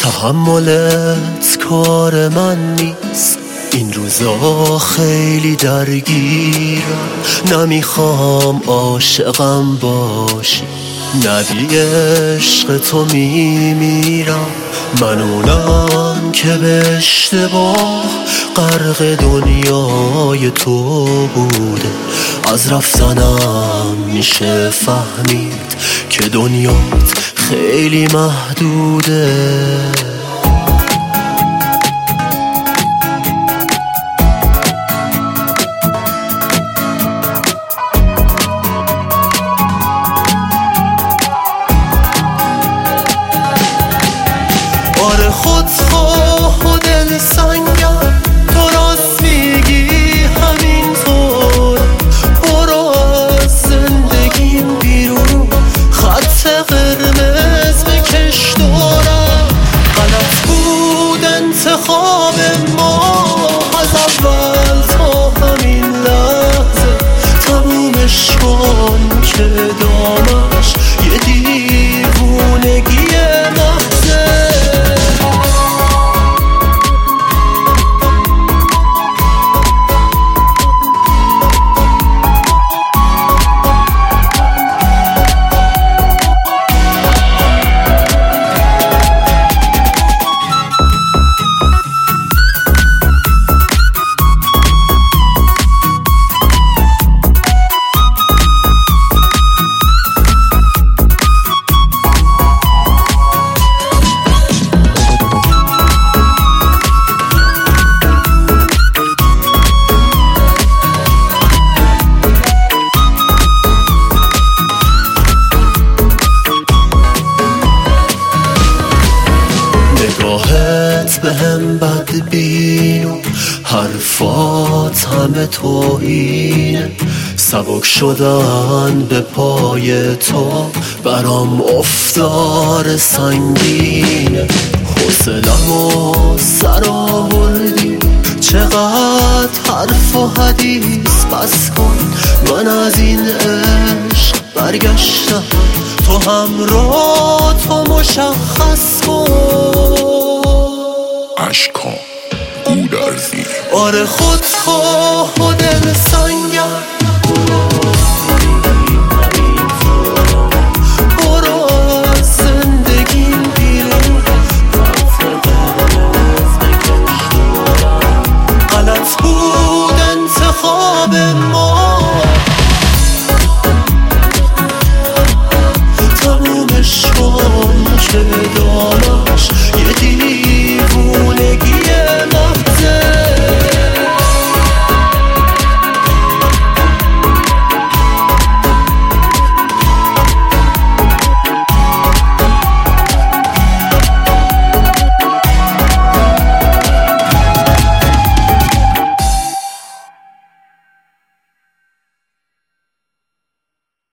تحملت کار من نیست، این روزا خیلی درگیرم. نمیخوام عاشقم باشی، نبی عشق تو میمیرم. من اونم که به اشتباه غرق دنیای تو بوده. از رفتنم میشه فهمید که دنیات خیلی محدوده. آره خودخواه و دل سنگم، تو راست میگی همینطور. برو از زندگیم بیرون، خط قرمز بکش دورم. غلط بود انتخاب ما از اول تا همین لحظه. تمومش کن که دامش یه دیوونگی محضه. نگاهت به هم بدبین و حرفات همه توهینه. سبک شدن به پای تو برام افتار سنگینه. حوصله‌م و سر آوردی، چقدر حرف و حدیث بس کن. من از این عشق برگشتم، تو همراه تو مشخص کن. اشکا گودرزی. آره خودخواه و دل سنگم، برو از زندگیم بیرون. غلط بود انتخاب ما، تمومش کن که